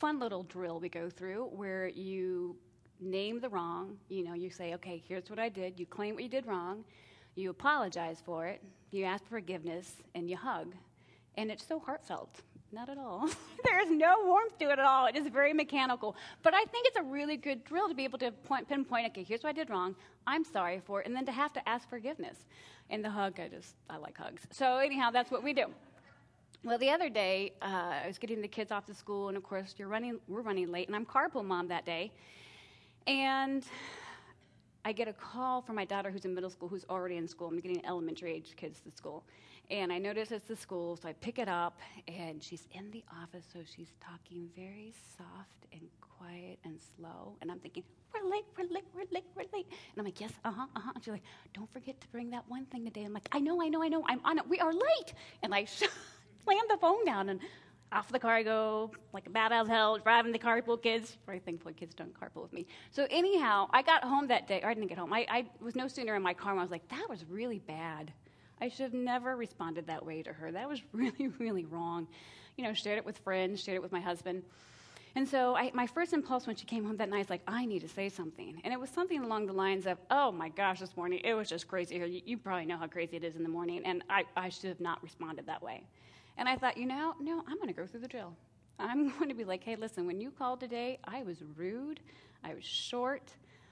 fun little drill we go through where you name the wrong. You say, okay, here's what I did. You claim what you did wrong. You apologize for it. You ask forgiveness, and you hug. And it's so heartfelt. Not at all. There is no warmth to it at all. It is very mechanical. But I think it's a really good drill to be able to pinpoint, okay, here's what I did wrong. I'm sorry for it. And then to have to ask forgiveness. And the hug, I like hugs. So anyhow, that's what we do. Well, the other day, I was getting the kids off to school, and of course, we're running late, and I'm carpool mom that day. And I get a call from my daughter who's in middle school, who's already in school. I'm getting elementary-age kids to school. And I notice it's the school, so I pick it up, and she's in the office, so she's talking very soft and quiet and slow. And I'm thinking, we're late. And I'm like, yes, And she's like, don't forget to bring that one thing today. I'm like, I know. I'm on it. We are late. And I slammed the phone down, and off the car I go, like a badass hell, driving the carpool kids. Very thankful kids don't carpool with me. So anyhow, I got home that day, or I didn't get home. I was no sooner in my car when I was like, that was really bad. I should have never responded that way to her. That was really, really wrong. Shared it with friends, shared it with my husband. And so my first impulse when she came home that night was like, I need to say something. And it was something along the lines of, oh my gosh, this morning, it was just crazy here. You probably know how crazy it is in the morning. And I should have not responded that way. And I thought, no, I'm going to go through the drill. I'm going to be like, hey, listen, when you called today, I was rude, I was short,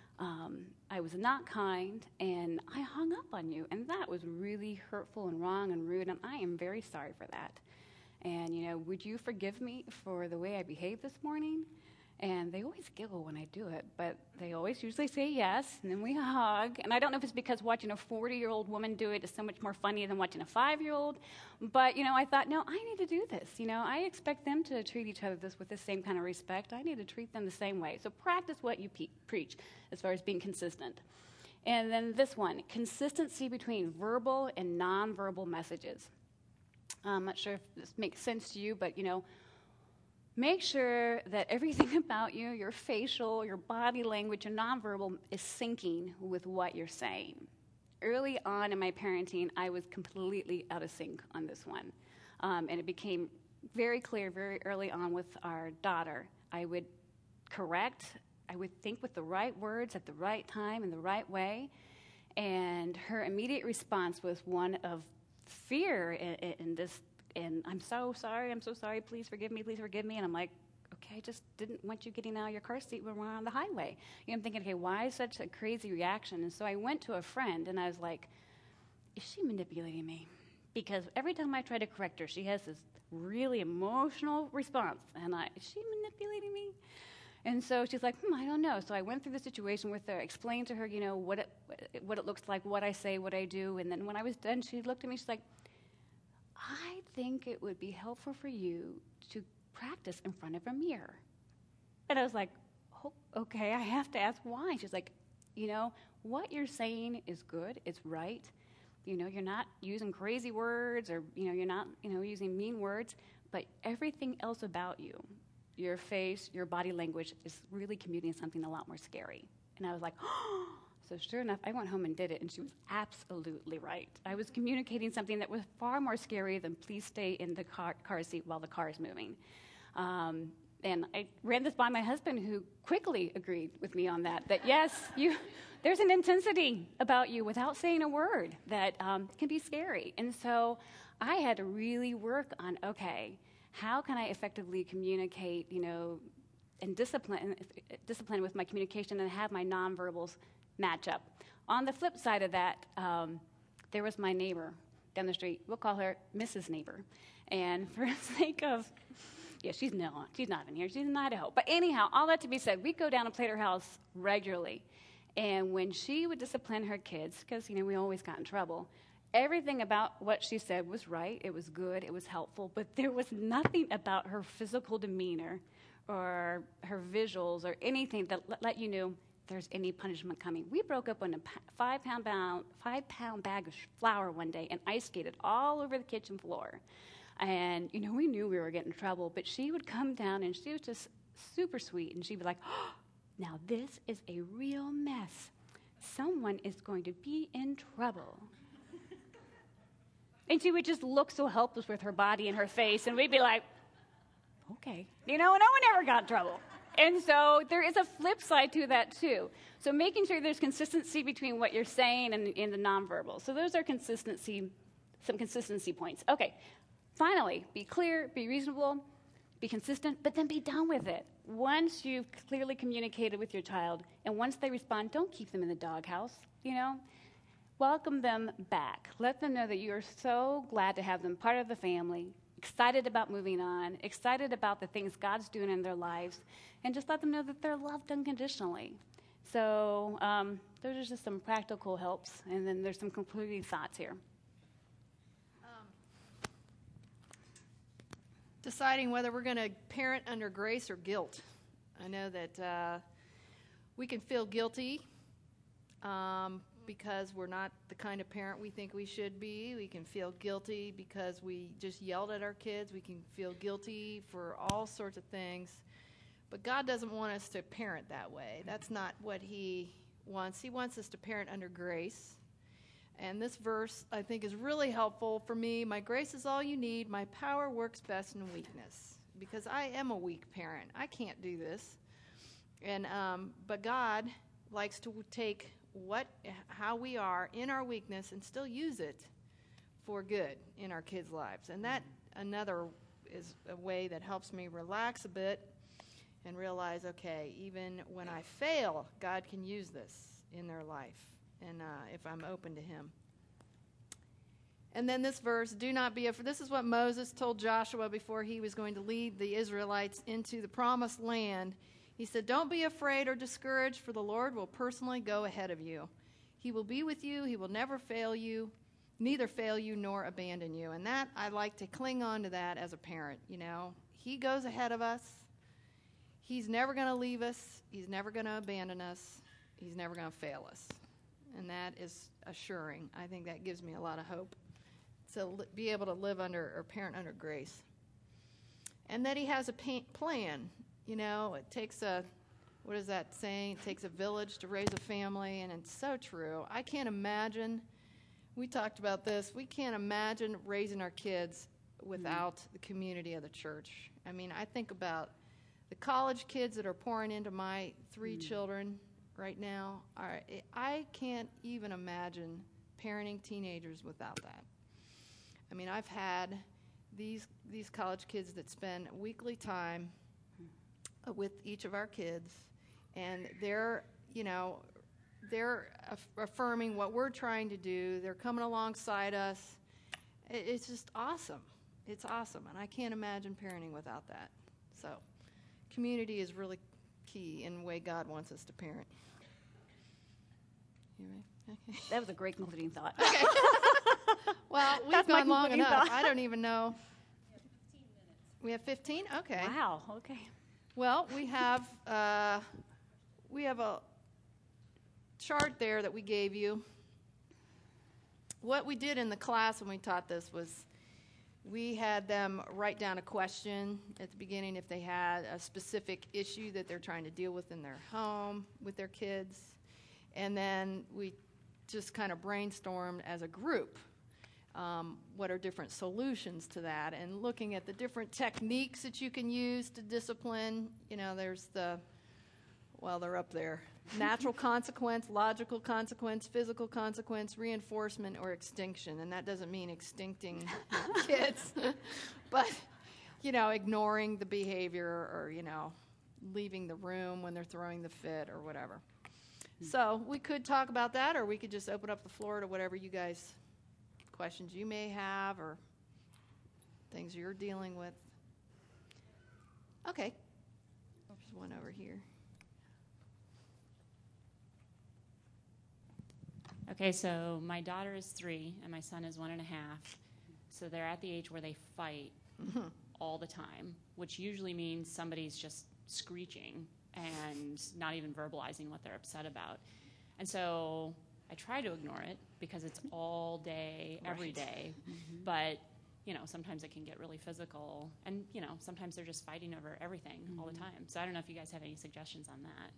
I was not kind, and I hung up on you. And that was really hurtful and wrong and rude, and I am very sorry for that. And, would you forgive me for the way I behaved this morning? And they always giggle when I do it, but they always usually say yes, and then we hug. And I don't know if it's because watching a 40-year-old woman do it is so much more funny than watching a 5-year-old. But, I thought, no, I need to do this. I expect them to treat each other with the same kind of respect. I need to treat them the same way. So practice what you preach as far as being consistent. And then this one, consistency between verbal and nonverbal messages. I'm not sure if this makes sense to you, but, make sure that everything about you, your facial, your body language, your nonverbal, is syncing with what you're saying. Early on in my parenting, I was completely out of sync on this one. And it became very clear very early on with our daughter. I would correct, I would think with the right words at the right time in the right way. And her immediate response was one of fear and I'm so sorry, please forgive me. And I'm like, okay, I just didn't want you getting out of your car seat when we're on the highway. I'm thinking, okay, why such a crazy reaction? And so I went to a friend, and I was like, is she manipulating me? Because every time I try to correct her, she has this really emotional response. And is she manipulating me? And so she's like, I don't know. So I went through the situation with her, explained to her, what it looks like, what I say, what I do. And then when I was done, she looked at me, she's like, I think it would be helpful for you to practice in front of a mirror. And I was like, oh, okay, I have to ask why. She's like, what you're saying is good, it's right. You're not using crazy words or, you're not, using mean words, but everything else about you, your face, your body language is really communicating something a lot more scary. And I was like, oh. So sure enough, I went home and did it, and she was absolutely right. I was communicating something that was far more scary than please stay in the car seat while the car is moving. And I ran this by my husband, who quickly agreed with me on that yes, there's an intensity about you without saying a word that can be scary. And so I had to really work on, okay, how can I effectively communicate, and discipline with my communication and have my nonverbals match up. On the flip side of that, there was my neighbor down the street. We'll call her Mrs. Neighbor. And for the sake of, she's not in here. She's in Idaho. But anyhow, all that to be said, we'd go down and play at her house regularly. And when she would discipline her kids, because, we always got in trouble, everything about what she said was right. It was good. It was helpful. But there was nothing about her physical demeanor or her visuals or anything that let you know there's any punishment coming. We broke up on a 5-pound bag of flour one day and ice skated all over the kitchen floor. And, we knew we were getting in trouble, but she would come down and she was just super sweet. And she'd be like, oh, now this is a real mess. Someone is going to be in trouble. And she would just look so helpless with her body and her face. And we'd be like, okay. You know, no one ever got in trouble. And so there is a flip side to that, too. So making sure there's consistency between what you're saying and the nonverbal. So those are some consistency points. Okay, finally, be clear, be reasonable, be consistent, but then be done with it. Once you've clearly communicated with your child, and once they respond, don't keep them in the doghouse, you know. Welcome them back. Let them know that you are so glad to have them part of the family, excited about moving on, excited about the things God's doing in their lives, and just let them know that they're loved unconditionally. So those are just some practical helps, and then there's some concluding thoughts here. Deciding whether we're going to parent under grace or guilt. I know that we can feel guilty because we're not the kind of parent we think we should be. We can feel guilty because we just yelled at our kids. We can feel guilty for all sorts of things. But God doesn't want us to parent that way. That's not what He wants. He wants us to parent under grace. And this verse, I think, is really helpful for me. My grace is all you need. My power works best in weakness. Because I am a weak parent. I can't do this. And but God likes to take how we are in our weakness and still use it for good in our kids' lives. And that another is a way that helps me relax a bit and realize, okay, even when I fail, God can use this in their life. And if I'm open to Him. And then this verse, do not be afraid. This is what Moses told Joshua before he was going to lead the Israelites into the promised land. He said, don't be afraid or discouraged, for the Lord will personally go ahead of you. He will be with you. He will never fail you, neither fail you nor abandon you. And that, I like to cling on to that as a parent, you know. He goes ahead of us. He's never going to leave us. He's never going to abandon us. He's never going to fail us. And that is assuring. I think that gives me a lot of hope. To be able to live under or parent under grace. And that He has a plan. You know, it takes what is that saying? It takes a village to raise a family, and it's so true. I can't imagine, we talked about this, we can't imagine raising our kids without the community of the church. I mean, I think about the college kids that are pouring into my 3 children right now. I can't even imagine parenting teenagers without that. I mean, I've had these college kids that spend weekly time with each of our kids, and they're affirming what we're trying to do. They're coming alongside us. It's just awesome. It's awesome, and I can't imagine parenting without that. So community is really key in the way God wants us to parent. You ready? Okay. That was a great concluding thought. Okay. Well, we've gone long enough. I don't even know. We have 15 minutes. We have 15? Okay. Wow. Okay. Well, we have a chart there that we gave you. What we did in the class when we taught this was we had them write down a question at the beginning if they had a specific issue that they're trying to deal with in their home with their kids. And then we just kind of brainstormed as a group what are different solutions to that, and looking at the different techniques that you can use to discipline. You know, there's they're up there. Natural consequence, logical consequence, physical consequence, reinforcement, or extinction. And that doesn't mean extincting kids, but, you know, ignoring the behavior or, you know, leaving the room when they're throwing the fit or whatever. So we could talk about that, or we could just open up the floor to whatever you guys, questions you may have or things you're dealing with. Okay. There's one over here. Okay, so my daughter is 3 and my son is 1.5. So they're at the age where they fight all the time, which usually means somebody's just screeching and not even verbalizing what they're upset about. And so I try to ignore it because it's all day, every day. But, you know, sometimes it can get really physical. And, you know, sometimes they're just fighting over everything all the time. So I don't know if you guys have any suggestions on that.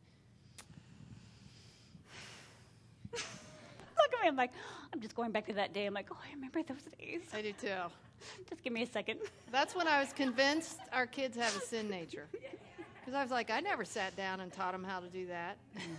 Look at me. I'm like, I'm just going back to that day. I'm like, oh, I remember those days. I do too. Just give me a second. That's when I was convinced our kids have a sin nature. Because I was like, I never sat down and taught them how to do that.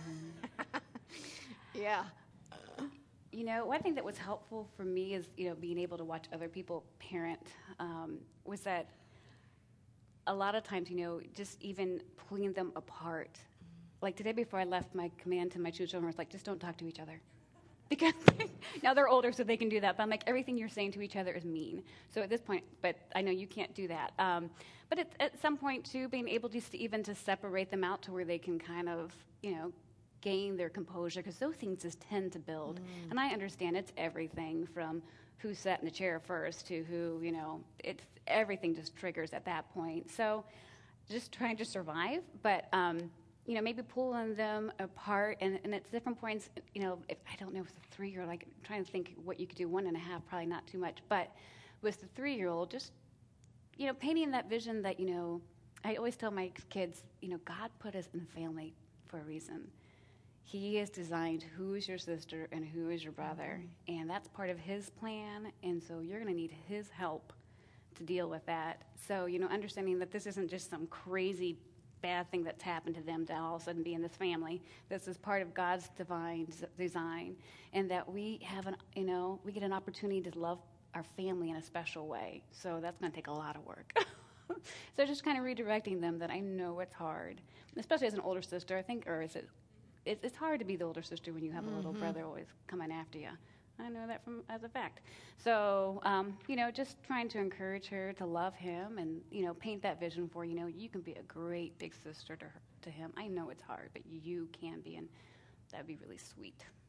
Yeah. You know, one thing that was helpful for me is, you know, being able to watch other people parent, was that a lot of times, you know, just even pulling them apart. Like today before I left, my command to my two children was like, just don't talk to each other. Because now they're older, so they can do that. But I'm like, everything you're saying to each other is mean. So at this point, but I know you can't do that. But at some point, too, being able just to even to separate them out to where they can kind of, you know, gain their composure, because those things just tend to build. And I understand it's everything from who sat in the chair first to who, you know, it's everything just triggers at that point. So just trying to survive, but you know, maybe pulling them apart, and at different points, you know, if I don't know if it's a 3-year-old, like trying to think what you could do. 1.5, probably not too much, but with the 3-year-old, just, you know, painting that vision that, you know, I always tell my kids, you know, God put us in a family for a reason. He has designed who is your sister and who is your brother, and that's part of his plan, and so you're going to need his help to deal with that. So, you know, understanding that this isn't just some crazy bad thing that's happened to them to all of a sudden be in this family. This is part of God's divine design, and that we have you know, we get an opportunity to love our family in a special way. So that's going to take a lot of work. So just kind of redirecting them that I know it's hard, especially as an older sister. I think, or is it's hard to be the older sister when you have a little brother always coming after you. I know that as a fact. So, you know, just trying to encourage her to love him and, you know, paint that vision for, you know, you can be a great big sister to him. I know it's hard, but you can be, and that'd be really sweet.